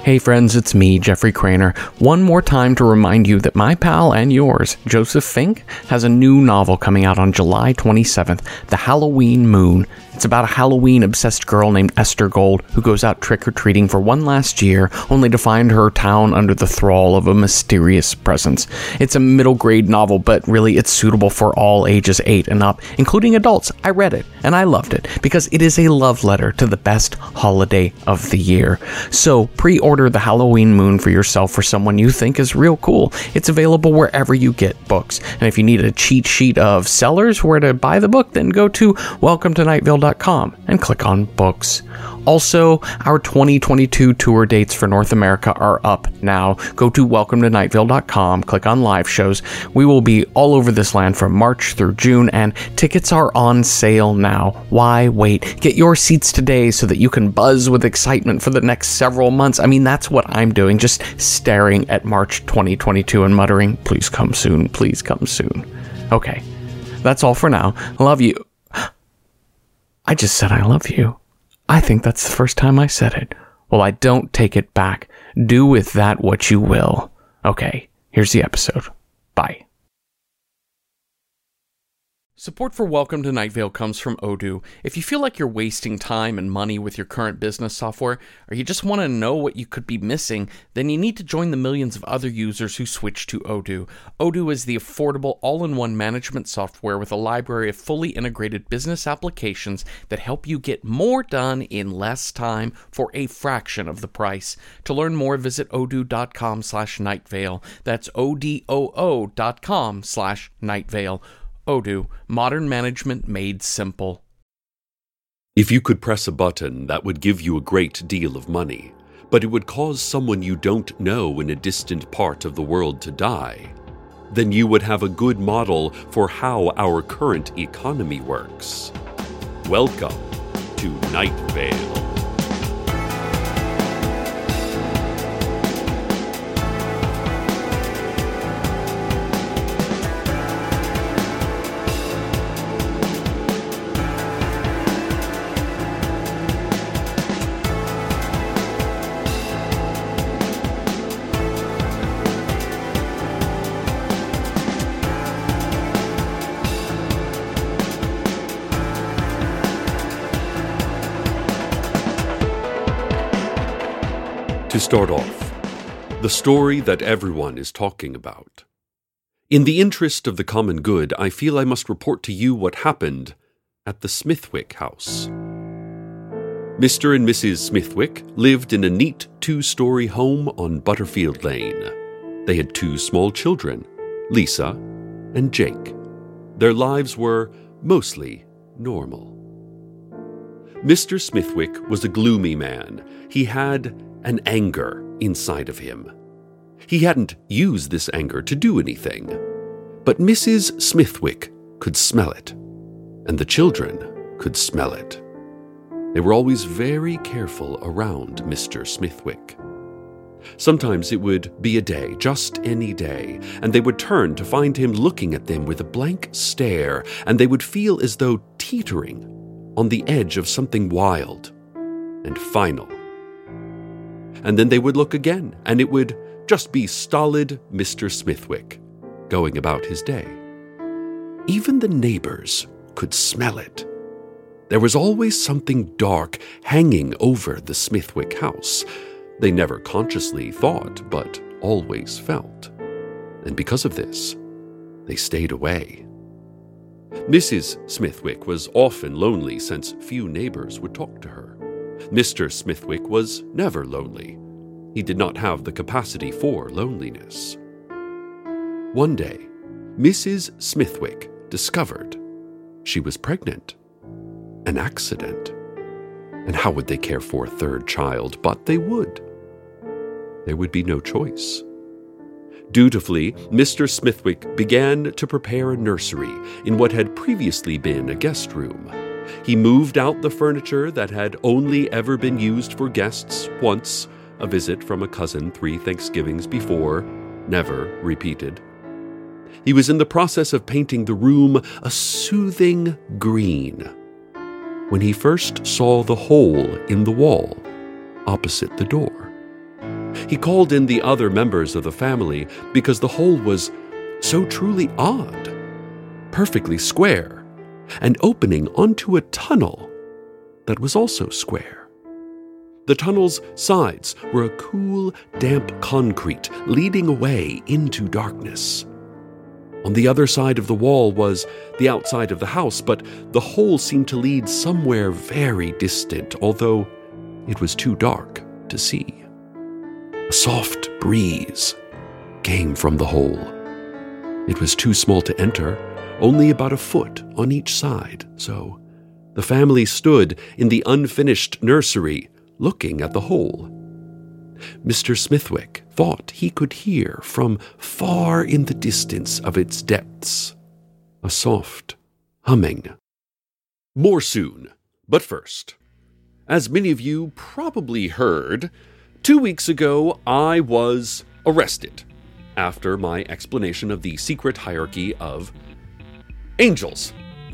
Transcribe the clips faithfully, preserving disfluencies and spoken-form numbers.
Hey friends, it's me, Jeffrey Craner. One more time to remind you that my pal and yours, Joseph Fink, has a new novel coming out on July twenty-seventh, The Halloween Moon. It's about a Halloween-obsessed girl named Esther Gold who goes out trick-or-treating for one last year, only to find her town under the thrall of a mysterious presence. It's a middle-grade novel, but really it's suitable for all ages eight and up, including adults. I read it, and I loved it, because it is a love letter to the best holiday of the year. So, pre-order The Halloween Moon for yourself or someone you think is real cool. It's available wherever you get books. And if you need a cheat sheet of sellers where to buy the book, then go to welcome to night vale dot com and click on books. Also, our twenty twenty-two tour dates for North America are up now. Go to welcome to night vale dot com, click on live shows. We will be all over this land from March through June, and tickets are on sale now. Why wait? Get your seats today so that you can buzz with excitement for the next several months. I mean, that's what I'm doing, just staring at March twenty twenty-two and muttering, please come soon, please come soon. Okay, that's all for now. Love you. I just said I love you. I think that's the first time I said it. Well, I don't take it back. Do with that what you will. Okay, here's the episode. Bye. Support for Welcome to Night Vale comes from Odoo. If you feel like you're wasting time and money with your current business software, or you just want to know what you could be missing, then you need to join the millions of other users who switch to Odoo. Odoo is the affordable all-in-one management software with a library of fully integrated business applications that help you get more done in less time for a fraction of the price. To learn more, visit odoo.com slash nightvale. That's O-D-O-O dot com slash nightvale. Odoo, modern management made simple. If you could press a button, that would give you a great deal of money, but it would cause someone you don't know in a distant part of the world to die, then you would have a good model for how our current economy works. Welcome to Night Vale. To start off, the story that everyone is talking about. In the interest of the common good, I feel I must report to you what happened at the Smithwick house. Mister and Missus Smithwick lived in a neat two-story home on Butterfield Lane. They had two small children, Lisa and Jake. Their lives were mostly normal. Mister Smithwick was a gloomy man. He had an anger inside of him. He hadn't used this anger to do anything, but Missus Smithwick could smell it, and the children could smell it. They were always very careful around Mister Smithwick. Sometimes it would be a day, just any day, and they would turn to find him looking at them with a blank stare, and they would feel as though teetering on the edge of something wild and final. And then they would look again, and it would just be stolid Mister Smithwick, going about his day. Even the neighbors could smell it. There was always something dark hanging over the Smithwick house. They never consciously thought, but always felt. And because of this, they stayed away. Missus Smithwick was often lonely since few neighbors would talk to her. Mister Smithwick was never lonely. He did not have the capacity for loneliness. One day, Missus Smithwick discovered she was pregnant. An accident. And how would they care for a third child? But they would. There would be no choice. Dutifully, Mister Smithwick began to prepare a nursery in what had previously been a guest room. He moved out the furniture that had only ever been used for guests once, a visit from a cousin three Thanksgivings before, never repeated. He was in the process of painting the room a soothing green when he first saw the hole in the wall opposite the door. He called in the other members of the family because the hole was so truly odd, perfectly square, and opening onto a tunnel that was also square. The tunnel's sides were a cool, damp concrete leading away into darkness. On the other side of the wall was the outside of the house, but the hole seemed to lead somewhere very distant, although it was too dark to see. A soft breeze came from the hole. It was too small to enter, only about a foot on each side, so the family stood in the unfinished nursery, looking at the hole. Mister Smithwick thought he could hear from far in the distance of its depths a soft humming. More soon, but first, as many of you probably heard, two weeks ago I was arrested after my explanation of the secret hierarchy of angels.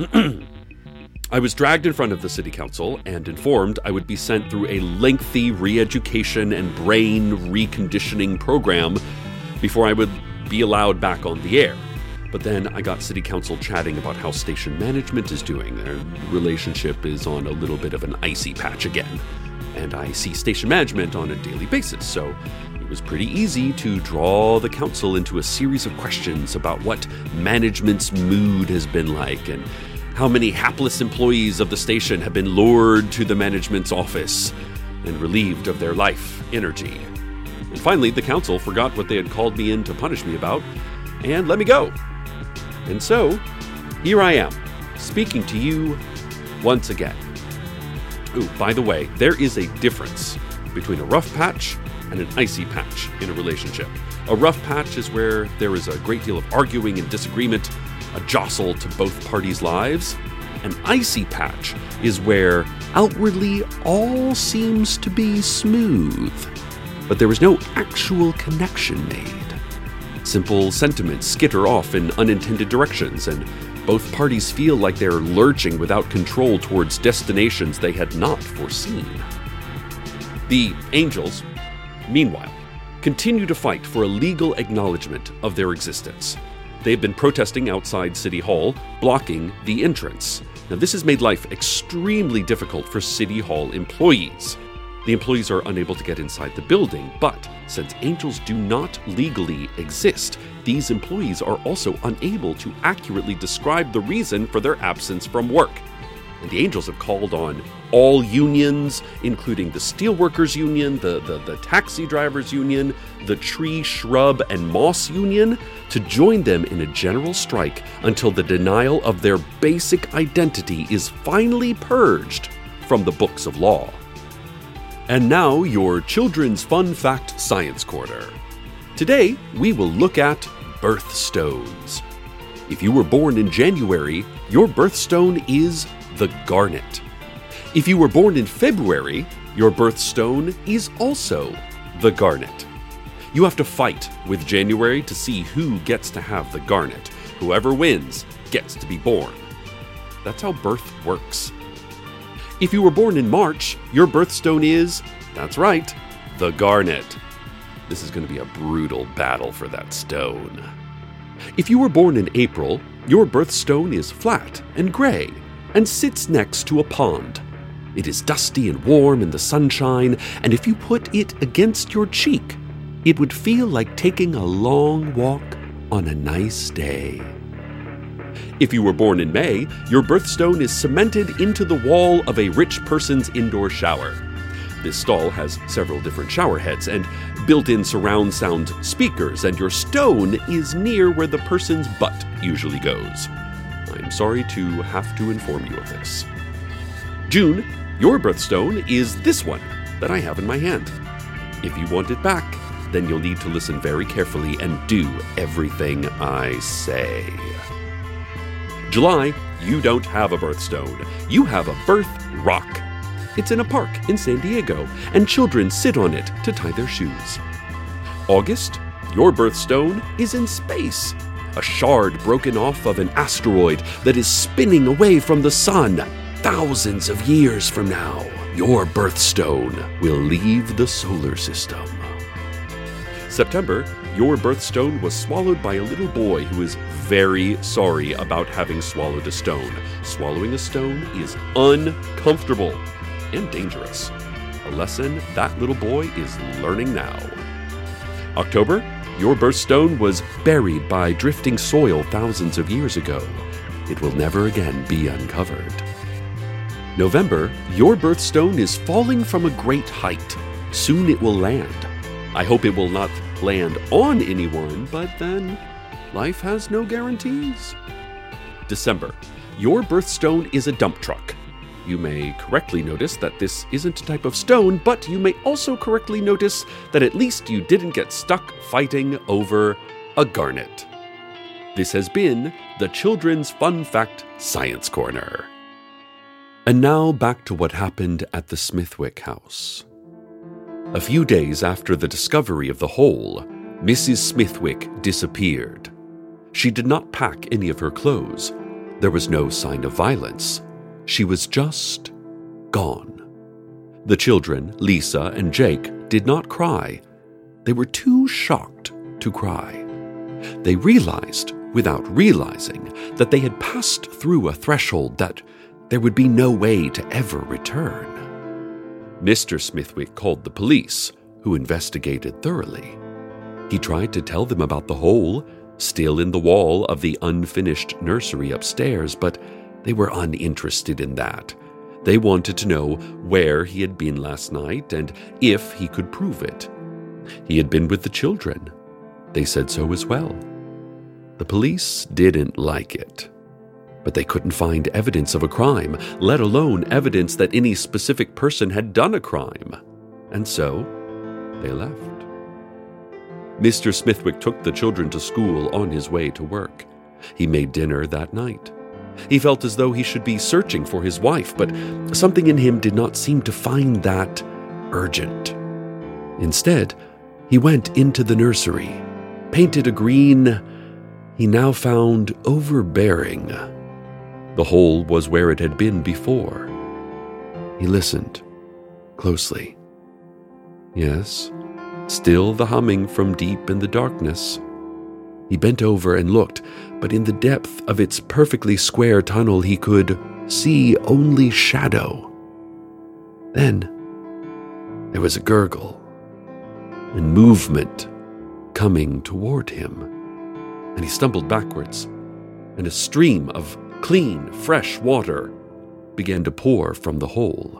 I was dragged in front of the city council and informed I would be sent through a lengthy re-education and brain reconditioning program before I would be allowed back on the air. But then I got city council chatting about how station management is doing. Their relationship is on a little bit of an icy patch again. And I see station management on a daily basis, so it was pretty easy to draw the council into a series of questions about what management's mood has been like and how many hapless employees of the station have been lured to the management's office and relieved of their life energy. And finally, the council forgot what they had called me in to punish me about and let me go. And so, here I am, speaking to you once again. Ooh, by the way, there is a difference between a rough patch and an icy patch in a relationship. A rough patch is where there is a great deal of arguing and disagreement, a jostle to both parties' lives. An icy patch is where outwardly all seems to be smooth, but there is no actual connection made. Simple sentiments skitter off in unintended directions, and both parties feel like they're lurching without control towards destinations they had not foreseen. The angels, meanwhile, continue to fight for a legal acknowledgement of their existence. They've been protesting outside City Hall, blocking the entrance. Now, this has made life extremely difficult for City Hall employees. The employees are unable to get inside the building, but since angels do not legally exist, these employees are also unable to accurately describe the reason for their absence from work. And the angels have called on all unions, including the Steelworkers Union, the, the, the Taxi Drivers Union, the Tree, Shrub, and Moss Union, to join them in a general strike until the denial of their basic identity is finally purged from the books of law. And now, your Children's Fun Fact Science Corner. Today, we will look at birthstones. If you were born in January, your birthstone is the garnet. If you were born in February, your birthstone is also the garnet. You have to fight with January to see who gets to have the garnet. Whoever wins gets to be born. That's how birth works. If you were born in March, your birthstone is, that's right, the garnet. This is going to be a brutal battle for that stone. If you were born in April, your birthstone is flat and gray and sits next to a pond. It is dusty and warm in the sunshine, and if you put it against your cheek, it would feel like taking a long walk on a nice day. If you were born in May, your birthstone is cemented into the wall of a rich person's indoor shower. This stall has several different shower heads and built-in surround sound speakers, and your stone is near where the person's butt usually goes. I'm sorry to have to inform you of this. June, your birthstone is this one that I have in my hand. If you want it back, then you'll need to listen very carefully and do everything I say. July, you don't have a birthstone. You have a birth rock. It's in a park in San Diego, and children sit on it to tie their shoes. August, your birthstone is in space. A shard broken off of an asteroid that is spinning away from the sun. Thousands of years from now, your birthstone will leave the solar system. September, your birthstone was swallowed by a little boy who is very sorry about having swallowed a stone. Swallowing a stone is uncomfortable and dangerous. A lesson that little boy is learning now. October, your birthstone was buried by drifting soil thousands of years ago. It will never again be uncovered. November, your birthstone is falling from a great height. Soon it will land. I hope it will not land on anyone, but then life has no guarantees. December, your birthstone is a dump truck. You may correctly notice that this isn't a type of stone, but you may also correctly notice that at least you didn't get stuck fighting over a garnet. This has been the Children's Fun Fact Science Corner. And now back to what happened at the Smithwick house. A few days after the discovery of the hole, Missus Smithwick disappeared. She did not pack any of her clothes. There was no sign of violence. She was just gone. The children, Lisa and Jake, did not cry. They were too shocked to cry. They realized, without realizing, that they had passed through a threshold that there would be no way to ever return. Mister Smithwick called the police, who investigated thoroughly. He tried to tell them about the hole, still in the wall of the unfinished nursery upstairs, but they were uninterested in that. They wanted to know where he had been last night and if he could prove it. He had been with the children. They said so as well. The police didn't like it. But they couldn't find evidence of a crime, let alone evidence that any specific person had done a crime. And so, they left. Mister Smithwick took the children to school on his way to work. He made dinner that night. He felt as though he should be searching for his wife, but something in him did not seem to find that urgent. Instead, he went into the nursery, painted a green he now found overbearing. The hole was where it had been before. He listened closely. Yes, still the humming from deep in the darkness. He bent over and looked, but in the depth of its perfectly square tunnel he could see only shadow. Then there was a gurgle and movement coming toward him, and he stumbled backwards, and a stream of clean, fresh water began to pour from the hole.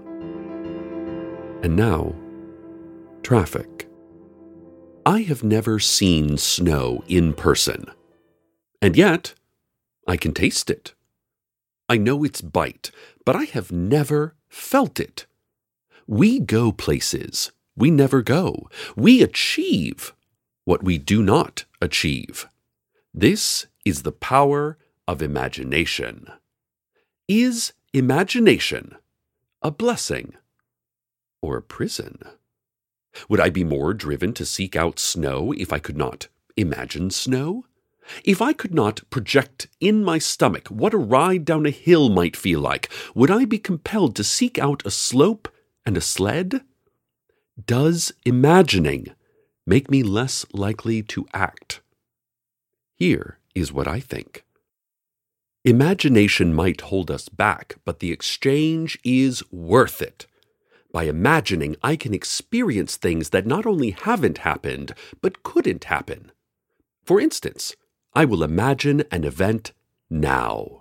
And now, traffic. I have never seen snow in person, and yet I can taste it. I know its bite, but I have never felt it. We go places we never go. We achieve what we do not achieve. This is the power of imagination. Is imagination a blessing or a prison? Would I be more driven to seek out snow if I could not imagine snow? If I could not project in my stomach what a ride down a hill might feel like, would I be compelled to seek out a slope and a sled? Does imagining make me less likely to act? Here is what I think. Imagination might hold us back, but the exchange is worth it. By imagining, I can experience things that not only haven't happened, but couldn't happen. For instance, I will imagine an event now.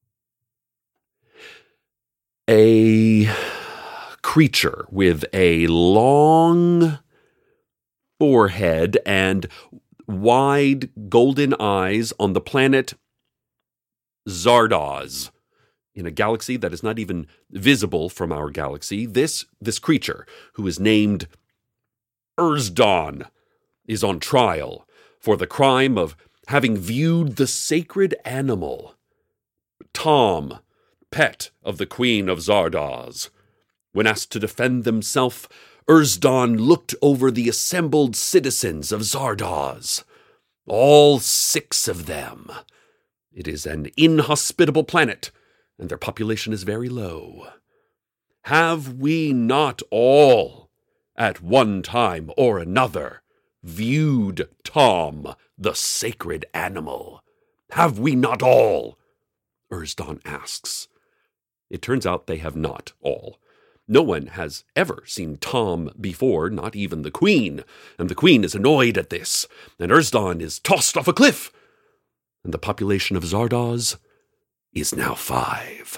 A creature with a long forehead and wide golden eyes on the planet Zardoz. In a galaxy that is not even visible from our galaxy, this, this creature, who is named Urzdon, is on trial for the crime of having viewed the sacred animal, Tom, pet of the Queen of Zardoz. When asked to defend himself, Urzdon looked over the assembled citizens of Zardoz. All six of them. It is an inhospitable planet, and their population is very low. Have we not all, at one time or another, viewed Tom, the sacred animal? Have we not all? Erzdan asks. It turns out they have not all. No one has ever seen Tom before, not even the Queen, and the Queen is annoyed at this, and Erzdan is tossed off a cliff, and the population of Zardoz is now five.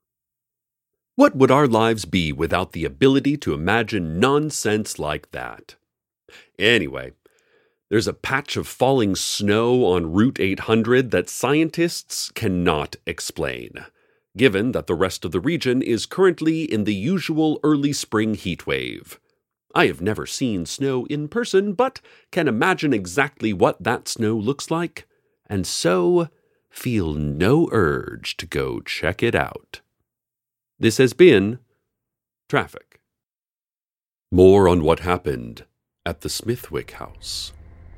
What would our lives be without the ability to imagine nonsense like that? Anyway, there's a patch of falling snow on Route eight hundred that scientists cannot explain, given that the rest of the region is currently in the usual early spring heat wave. I have never seen snow in person, but can imagine exactly what that snow looks like, and so feel no urge to go check it out. This has been Traffic. More on what happened at the Smithwick house.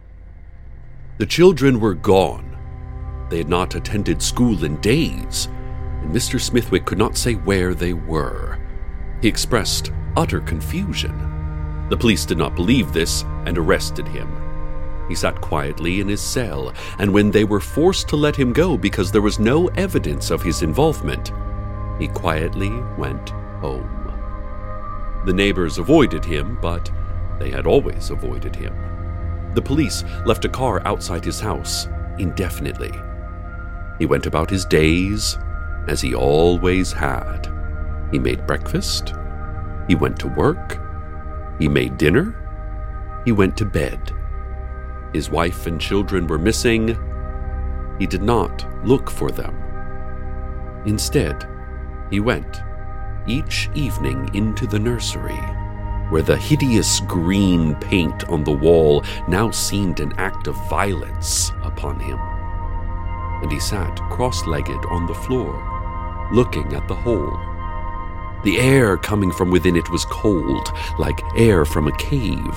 The children were gone. They had not attended school in days, and Mister Smithwick could not say where they were. He expressed utter confusion. The police did not believe this and arrested him. He sat quietly in his cell, and when they were forced to let him go because there was no evidence of his involvement, he quietly went home. The neighbors avoided him, but they had always avoided him. The police left a car outside his house indefinitely. He went about his days as he always had. He made breakfast. He went to work. He made dinner. He went to bed. His wife and children were missing. He did not look for them. Instead, he went each evening into the nursery, where the hideous green paint on the wall now seemed an act of violence upon him. And he sat cross-legged on the floor, looking at the hole. The air coming from within it was cold, like air from a cave.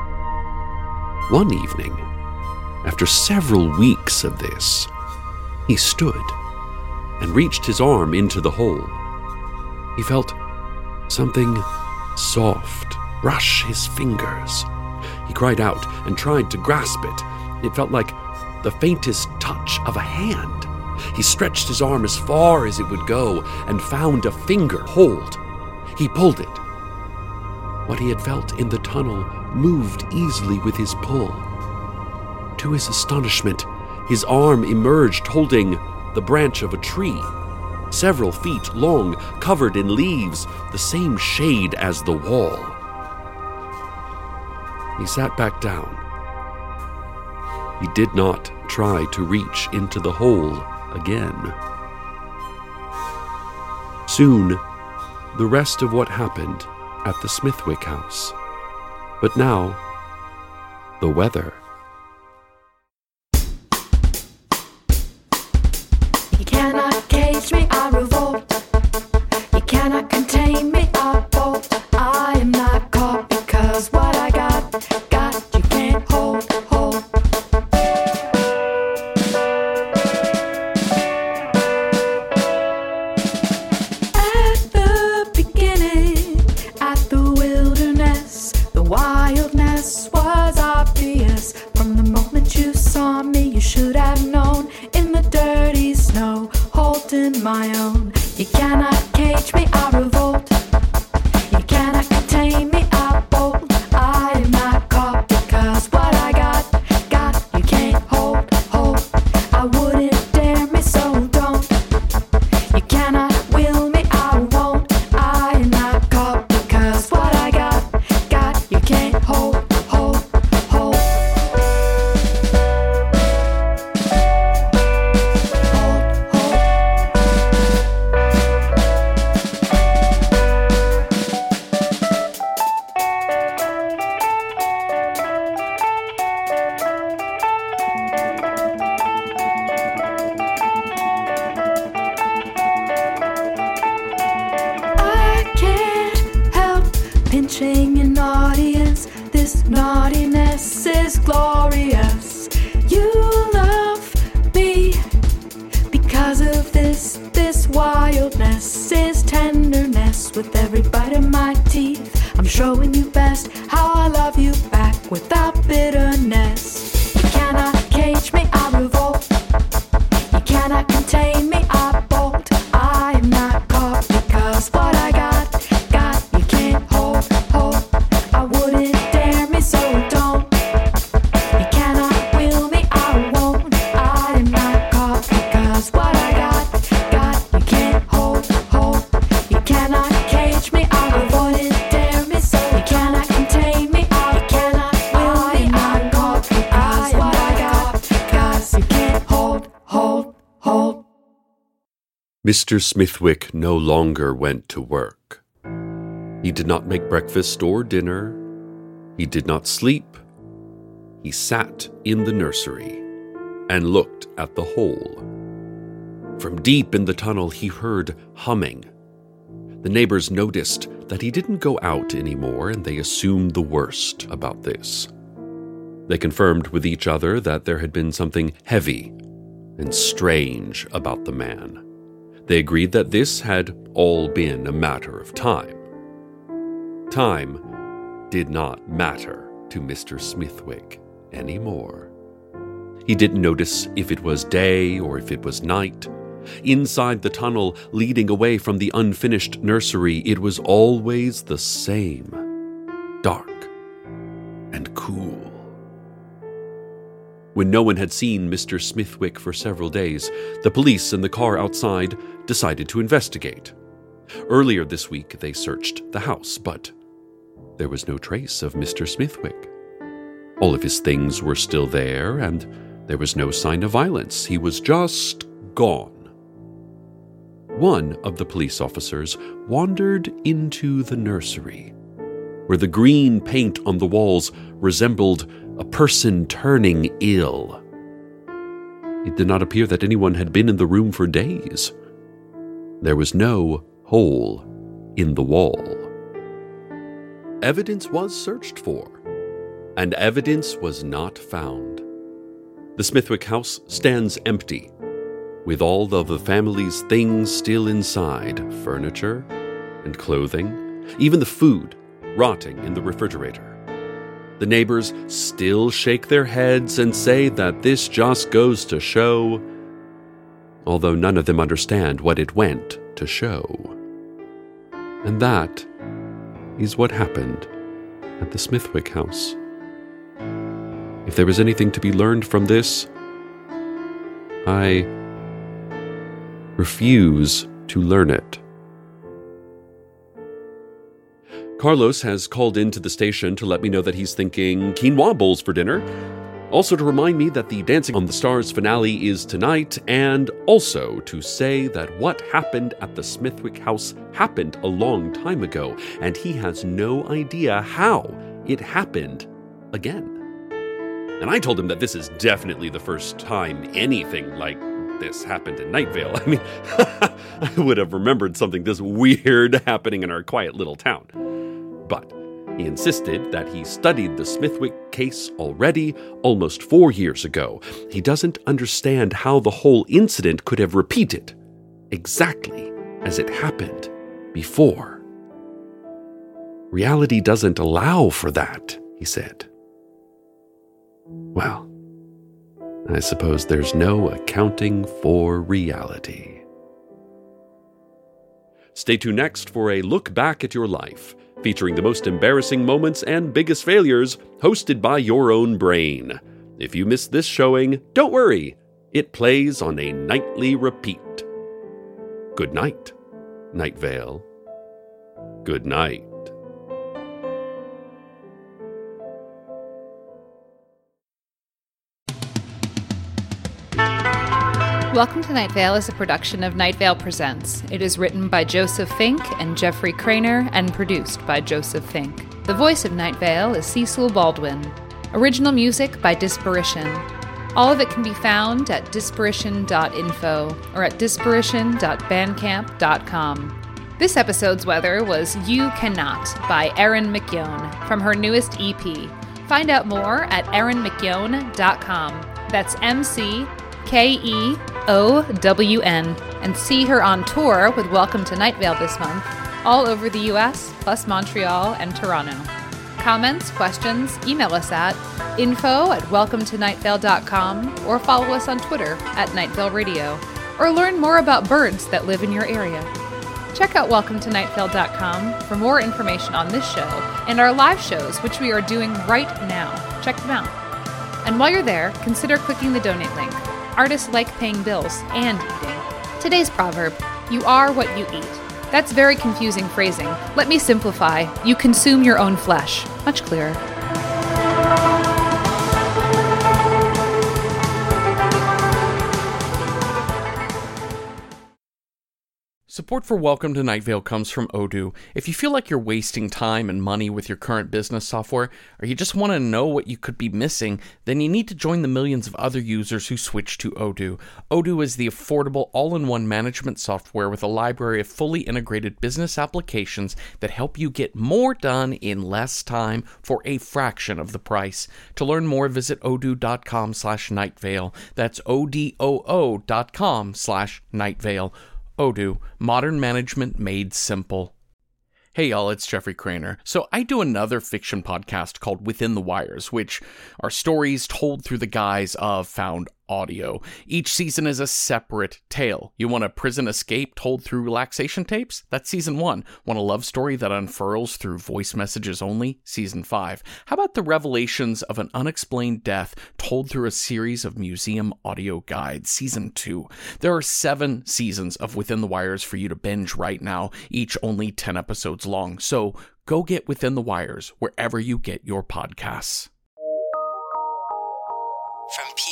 One evening, after several weeks of this, he stood and reached his arm into the hole. He felt something soft brush his fingers. He cried out and tried to grasp it. It felt like the faintest touch of a hand. He stretched his arm as far as it would go and found a finger hold. He pulled it. What he had felt in the tunnel moved easily with his pull. To his astonishment, his arm emerged holding the branch of a tree, several feet long, covered in leaves, the same shade as the wall. He sat back down. He did not try to reach into the hole again. Soon, the rest of what happened at the Smithwick house. But now, the weather. You cannot cage me, I revolt. You cannot contain me, I bolt. I am not caught because what I got, got you can't hold, hold. At the beginning, at the wilderness, the wildness was obvious. From the moment you saw me, you should have known. In the dirty snow, holding my own. You cannot cage me, I revolt. You cannot contain me, I bolt. I am not caught because what I got, got you can't hold, hold. I wouldn't dare me, so don't. You cannot will me, I won't. I am not caught because what I got, got you can't hold, hold, hold. I can't help pinching an audience. This naughtiness is glorious. You love me because of this. This wildness is tenderness. With every bite of my teeth, I'm showing you best how I love you back without bitterness. Mister Smithwick no longer went to work. He did not make breakfast or dinner. He did not sleep. He sat in the nursery and looked at the hole. From deep in the tunnel, he heard humming. The neighbors noticed that he didn't go out anymore, and they assumed the worst about this. They confirmed with each other that there had been something heavy and strange about the man. They agreed that this had all been a matter of time. Time did not matter to Mister Smithwick anymore. He didn't notice if it was day or if it was night. Inside the tunnel leading away from the unfinished nursery, it was always the same, dark and cool. When no one had seen Mister Smithwick for several days, the police in the car outside decided to investigate. Earlier this week, they searched the house, but there was no trace of Mister Smithwick. All of his things were still there, and there was no sign of violence. He was just gone. One of the police officers wandered into the nursery, where the green paint on the walls resembled a person turning ill. It did not appear that anyone had been in the room for days. There was no hole in the wall. Evidence was searched for, and evidence was not found. The Smithwick house stands empty, with all of the family's things still inside, furniture and clothing, even the food rotting in the refrigerator. The neighbors still shake their heads and say that this just goes to show, although none of them understand what it went to show. And that is what happened at the Smithwick house. If there was anything to be learned from this, I refuse to learn it. Carlos has called into the station to let me know that he's thinking quinoa bowls for dinner. Also to remind me that the Dancing on the Stars finale is tonight, and also to say that what happened at the Smithwick house happened a long time ago, and he has no idea how it happened again. And I told him that this is definitely the first time anything like this happened in Night Vale. I mean, I would have remembered something this weird happening in our quiet little town. But he insisted that he studied the Smithwick case already almost four years ago. He doesn't understand how the whole incident could have repeated exactly as it happened before. Reality doesn't allow for that, he said. Well, I suppose there's no accounting for reality. Stay tuned next for a look back at your life, featuring the most embarrassing moments and biggest failures, hosted by your own brain. If you missed this showing, don't worry. It plays on a nightly repeat. Good night, Night Vale. Good night. Welcome to Night Vale is a production of Night Vale Presents. It is written by Joseph Fink and Jeffrey Craner and produced by Joseph Fink. The voice of Night Vale is Cecil Baldwin. Original music by Disparition. All of it can be found at disparition dot info or at disparition dot bandcamp dot com. This episode's weather was You Cannot by Erin McYown from her newest E P. Find out more at erin mcyown dot com. That's M C K E O W N, and see her on tour with Welcome to Night Vale this month, all over the U S, plus Montreal and Toronto. Comments, questions, email us at info at welcome to night vale dot com or follow us on Twitter at Night Vale Radio, or learn more about birds that live in your area. Check out welcome to night vale dot com for more information on this show and our live shows, which we are doing right now. Check them out. And while you're there, consider clicking the donate link. Artists like paying bills and eating. Today's proverb, you are what you eat. That's very confusing phrasing. Let me simplify. You consume your own flesh. Much clearer. Support for Welcome to Night Vale comes from Odoo. If you feel like you're wasting time and money with your current business software, or you just want to know what you could be missing, then you need to join the millions of other users who switch to Odoo. Odoo is the affordable all-in-one management software with a library of fully integrated business applications that help you get more done in less time for a fraction of the price. To learn more, visit odoo.com slash nightvale. That's O-D-O-O dot com slash nightvale. Odoo, modern management made simple. Hey y'all, it's Jeffrey Craner. So I do another fiction podcast called Within the Wires, which are stories told through the guise of found audio. Each season is a separate tale. You want a prison escape told through relaxation tapes? That's season one. Want a love story that unfurls through voice messages only? Season five. How about the revelations of an unexplained death told through a series of museum audio guides? Season two. There are seven seasons of Within the Wires for you to binge right now, each only ten episodes long. So go get Within the Wires wherever you get your podcasts. From